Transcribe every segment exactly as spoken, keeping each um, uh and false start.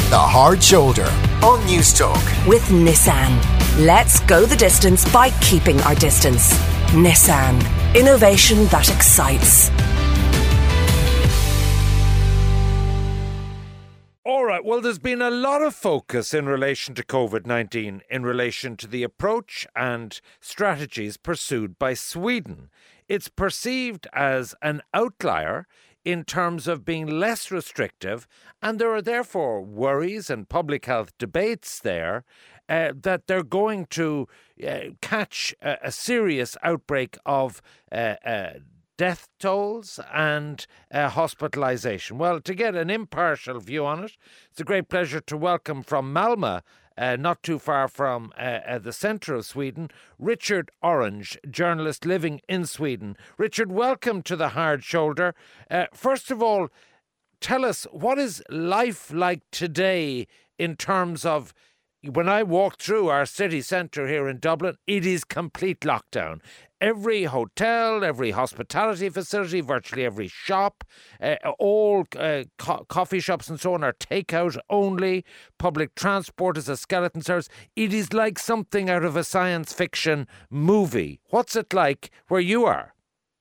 The Hard Shoulder on News Talk. With Nissan. Let's go the distance by keeping our distance. Nissan. Innovation that excites. All right, well, there's been a lot of focus in relation to COVID nineteen, in relation to the approach and strategies pursued by Sweden. It's perceived as an outlier in terms of being less restrictive, and there are therefore worries and public health debates there uh, that they're going to uh, catch a, a serious outbreak of uh, uh, death tolls and uh, hospitalisation. Well, to get an impartial view on it, it's a great pleasure to welcome from Malmö, uh, not too far from uh, uh, the centre of Sweden, Richard Orange, journalist living in Sweden. Richard, welcome to The Hard Shoulder. Uh, first of all, tell us, what is life like today in terms of, when I walk through our city centre here in Dublin, it is complete lockdown. Every hotel, every hospitality facility, virtually every shop, uh, all uh, co- coffee shops and so on are takeout only. Public transport is a skeleton service. It is like something out of a science fiction movie. What's it like where you are?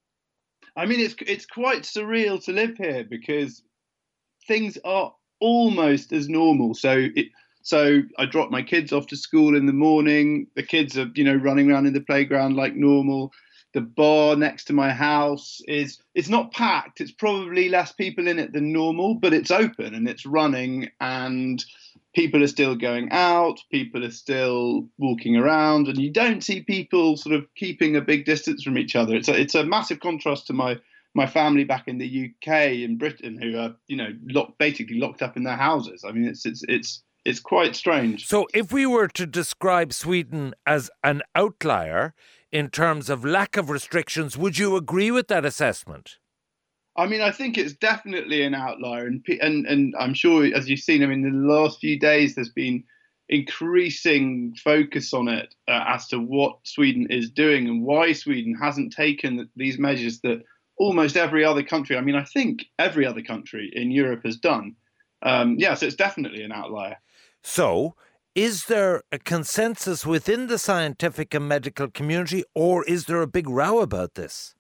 I mean, it's it's quite surreal to live here because things are almost as normal. So it. So I drop my kids off to school in the morning. The kids are, you know, running around in the playground like normal. The bar next to my house is, it's not packed. It's probably less people in it than normal, but it's open and it's running and people are still going out. People are still walking around and you don't see people sort of keeping a big distance from each other. It's a, it's a massive contrast to my my family back in the U K and Britain who are, you know, locked, basically locked up in their houses. I mean, it's it's it's It's quite strange. So if we were to describe Sweden as an outlier in terms of lack of restrictions, would you agree with that assessment? I mean, I think it's definitely an outlier. And, and, and I'm sure, as you've seen, I mean, in the last few days, there's been increasing focus on it uh, as to what Sweden is doing and why Sweden hasn't taken these measures that almost every other country, I mean, I think every other country in Europe has done. Um, yeah, so it's definitely an outlier. So, is there a consensus within the scientific and medical community, or is there a big row about this?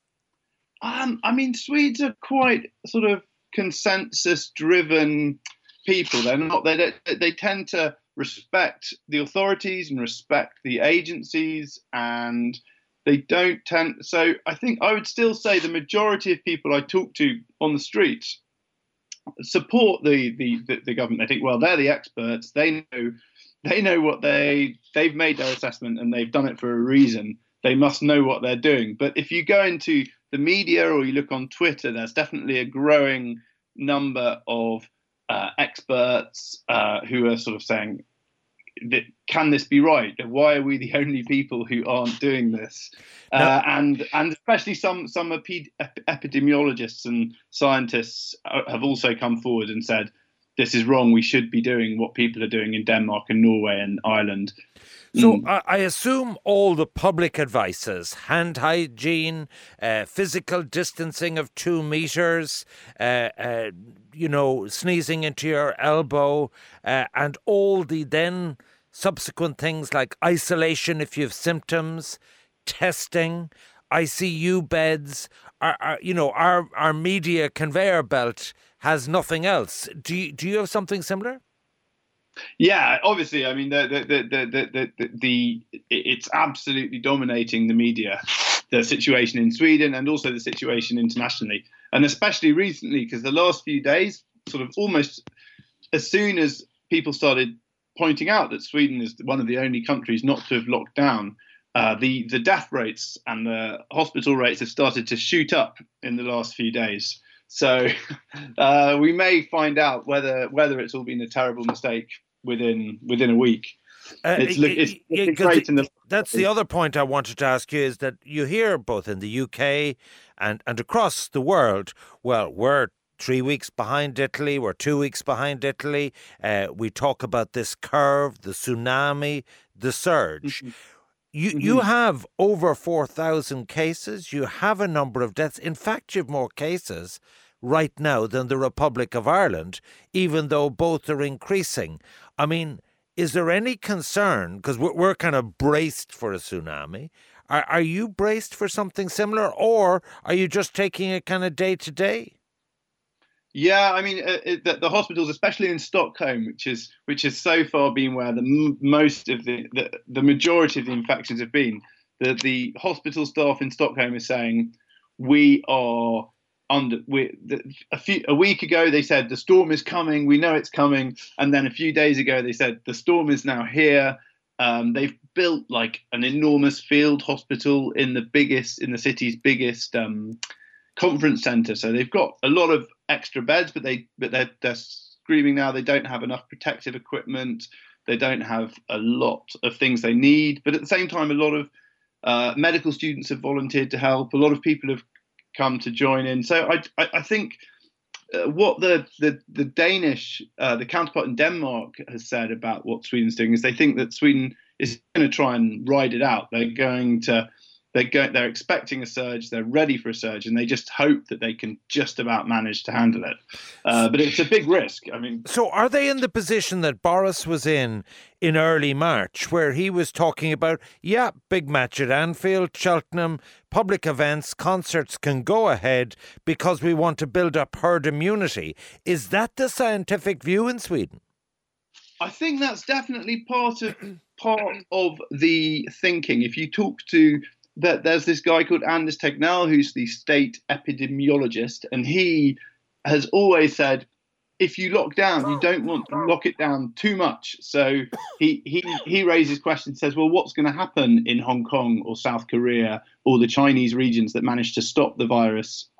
Um, I mean, Swedes are quite sort of consensus-driven people. They're not. They don't, they tend to respect the authorities and respect the agencies, and they don't tend. So, I think I would still say the majority of people I talk to on the streets support the, the the the government. They think, well, they're the experts. They know they know what they they've made their assessment and they've done it for a reason. They must know what they're doing. But if you go into the media or you look on Twitter, there's definitely a growing number of uh, experts uh, who are sort of saying, can this be right? Why are we the only people who aren't doing this? Uh, no. And and especially some some epi- epidemiologists and scientists have also come forward and said, this is wrong. We should be doing what people are doing in Denmark and Norway and Ireland. So mm. I, I assume all the public advices, hand hygiene, uh, physical distancing of two meters, uh, uh, you know, sneezing into your elbow, uh, and all the then subsequent things like isolation if you have symptoms, testing, I C U beds, our, our, you know, our, our media conveyor belt has nothing else. Do you, do you have something similar? Yeah, obviously. I mean, the the the the the, the, the it's absolutely dominating the media, the situation in Sweden and also the situation internationally, and especially recently, because the last few days, sort of almost as soon as people started pointing out that Sweden is one of the only countries not to have locked down, uh, the the death rates and the hospital rates have started to shoot up in the last few days. So uh, we may find out whether whether it's all been a terrible mistake within within a week. Uh, it's, it's, it's great in the that's the other point I wanted to ask you, is that you hear both in the U K and, and across the world, well, we're three weeks behind Italy, we're two weeks behind Italy. Uh, we talk about this curve, the tsunami, the surge. Mm-hmm. You mm-hmm. you have over four thousand cases. You have a number of deaths. In fact, you have more cases right now than the Republic of Ireland, even though both are increasing. I mean, is there any concern, because we're, we're kind of braced for a tsunami, are, are you braced for something similar, or are you just taking it kind of day to day? Yeah, I mean, uh, it, the, the hospitals, especially in Stockholm, which is which has so far been where the m- most of the, the the majority of the infections have been, the the hospital staff in Stockholm is saying we are under. We the, a few a week ago they said the storm is coming, we know it's coming, and then a few days ago they said the storm is now here. Um, they've built like an enormous field hospital in the biggest in the city's biggest um, conference centre, so they've got a lot of extra beds, but they but they're, they're screaming now they don't have enough protective equipment, they don't have a lot of things they need, but at the same time a lot of uh, medical students have volunteered to help, a lot of people have come to join in. So I I, I think uh, what the the the Danish uh, the counterpart in Denmark has said about what Sweden's doing is they think that Sweden is going to try and ride it out. They're going to They're, go, they're expecting a surge, they're ready for a surge, and they just hope that they can just about manage to handle it. Uh, but it's a big risk. I mean, so are they in the position that Boris was in in early March, where he was talking about, yeah, big match at Anfield, Cheltenham, public events, concerts can go ahead because we want to build up herd immunity? Is that the scientific view in Sweden? I think that's definitely part of part of the thinking. If you talk to that, there's this guy called Anders Tegnell, who's the state epidemiologist, and he has always said, if you lock down, you don't want to lock it down too much. So he he he raises questions, says, well, what's going to happen in Hong Kong or South Korea or the Chinese regions that managed to stop the virus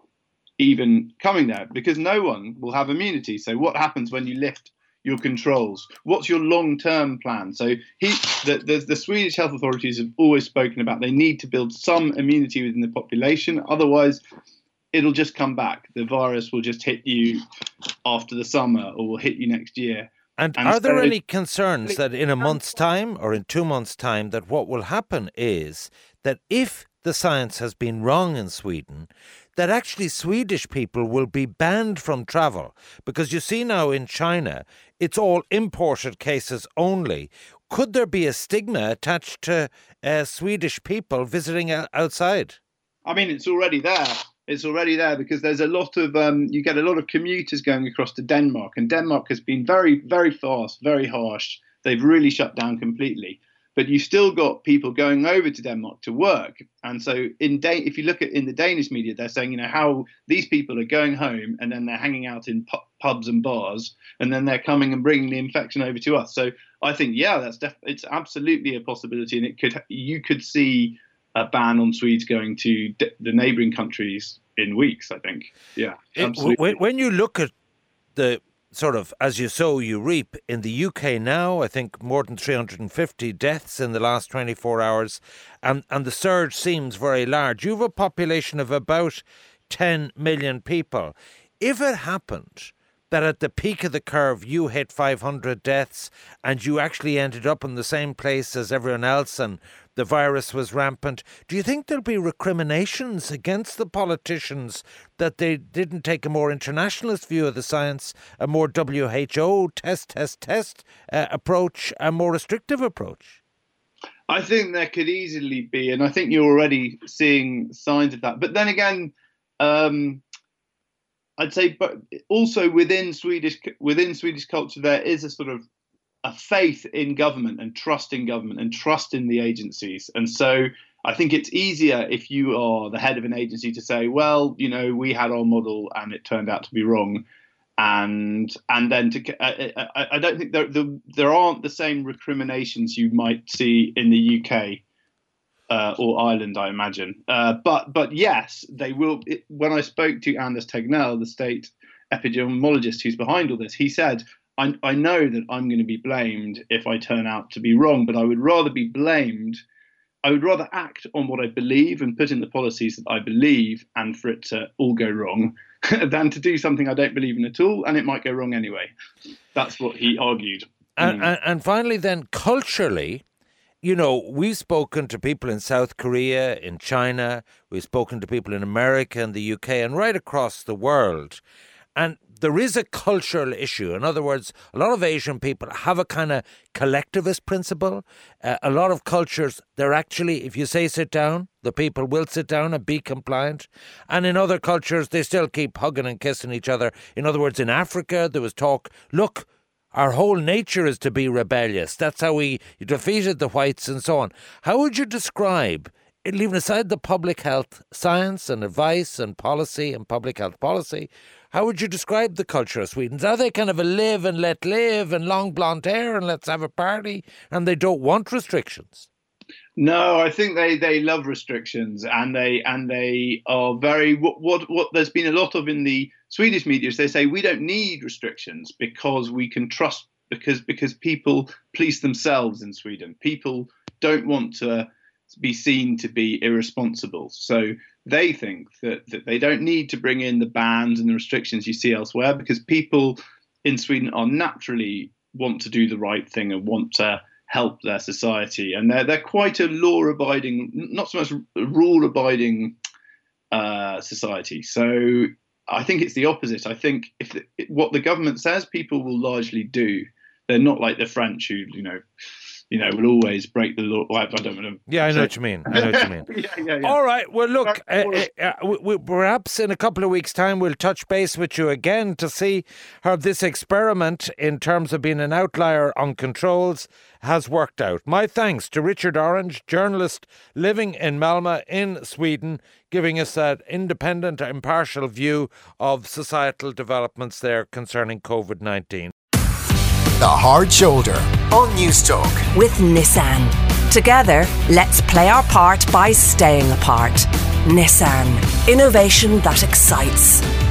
even coming there? Because no one will have immunity. So what happens when you lift your controls? What's your long-term plan? So he, the, the, the Swedish health authorities have always spoken about they need to build some immunity within the population. Otherwise, it'll just come back. The virus will just hit you after the summer or will hit you next year. And, and are there so any concerns that in a month's time or in two months' time that what will happen is that if the science has been wrong in Sweden, that actually Swedish people will be banned from travel? Because you see now in China, it's all imported cases only. Could there be a stigma attached to uh, Swedish people visiting outside? I mean, it's already there. It's already there because there's a lot of, um, you get a lot of commuters going across to Denmark, and Denmark has been very, very fast, very harsh. They've really shut down completely. But you still got people going over to Denmark to work. And so in Dan- if you look at in the Danish media, they're saying, you know, how these people are going home and then they're hanging out in pu- pubs and bars, and then they're coming and bringing the infection over to us. So I think, yeah, that's def- it's absolutely a possibility. And it could you could see a ban on Swedes going to d- the neighbouring countries in weeks, I think. Yeah, absolutely. It, when, when you look at the sort of, as you sow, you reap. In the U K now, I think more than three hundred fifty deaths in the last twenty-four hours, and, and the surge seems very large. You have a population of about ten million people. If it happened that at the peak of the curve you hit five hundred deaths and you actually ended up in the same place as everyone else and the virus was rampant, do you think there'll be recriminations against the politicians that they didn't take a more internationalist view of the science, a more W H O test, test, test uh, approach, a more restrictive approach? I think there could easily be, and I think you're already seeing signs of that. But then again, um, I'd say, but also within Swedish within Swedish culture, there is a sort of a faith in government and trust in government and trust in the agencies. And so I think it's easier if you are the head of an agency to say, well, you know, we had our model and it turned out to be wrong. And and then to I, I, I don't think there, the, there aren't the same recriminations you might see in the U K uh, or Ireland, I imagine. Uh, but but yes, they will. It, when I spoke to Anders Tegnell, the state epidemiologist who's behind all this, he said, I, I know that I'm going to be blamed if I turn out to be wrong, but I would rather be blamed. I would rather act on what I believe and put in the policies that I believe and for it to all go wrong than to do something I don't believe in at all and it might go wrong anyway. That's what he argued. And, mm. and, and finally then, culturally, you know, we've spoken to people in South Korea, in China, we've spoken to people in America and the U K and right across the world. And there is a cultural issue. In other words, a lot of Asian people have a kind of collectivist principle. Uh, a lot of cultures, they're actually, if you say sit down, the people will sit down and be compliant. And in other cultures, they still keep hugging and kissing each other. In other words, in Africa, there was talk, look, our whole nature is to be rebellious. That's how we defeated the whites and so on. How would you describe, leaving aside the public health science and advice and policy and public health policy, how would you describe the culture of Sweden? Are they kind of a live and let live and long blonde hair and let's have a party and they don't want restrictions? No, I think they, they love restrictions and they and they are very what, what what there's been a lot of in the Swedish media is they say we don't need restrictions because we can trust because because people police themselves in Sweden. People don't want to be seen to be irresponsible. So they think that, that they don't need to bring in the bans and the restrictions you see elsewhere because people in Sweden are naturally want to do the right thing and want to help their society. And they're, they're quite a law-abiding, not so much rule-abiding uh, society. So I think it's the opposite. I think if the, what the government says, people will largely do. They're not like the French who, you know, you know, will always break the law. Well, I don't know. Yeah, I know what you mean. I know what you mean. yeah, yeah, yeah. All right. Well, look, uh, uh, we, we, perhaps in a couple of weeks' time, we'll touch base with you again to see how this experiment in terms of being an outlier on controls has worked out. My thanks to Richard Orange, journalist living in Malmö in Sweden, giving us that independent, impartial view of societal developments there concerning COVID nineteen. The Hard Shoulder on News Talk. With Nissan. Together, let's play our part by staying apart. Nissan. Innovation that excites.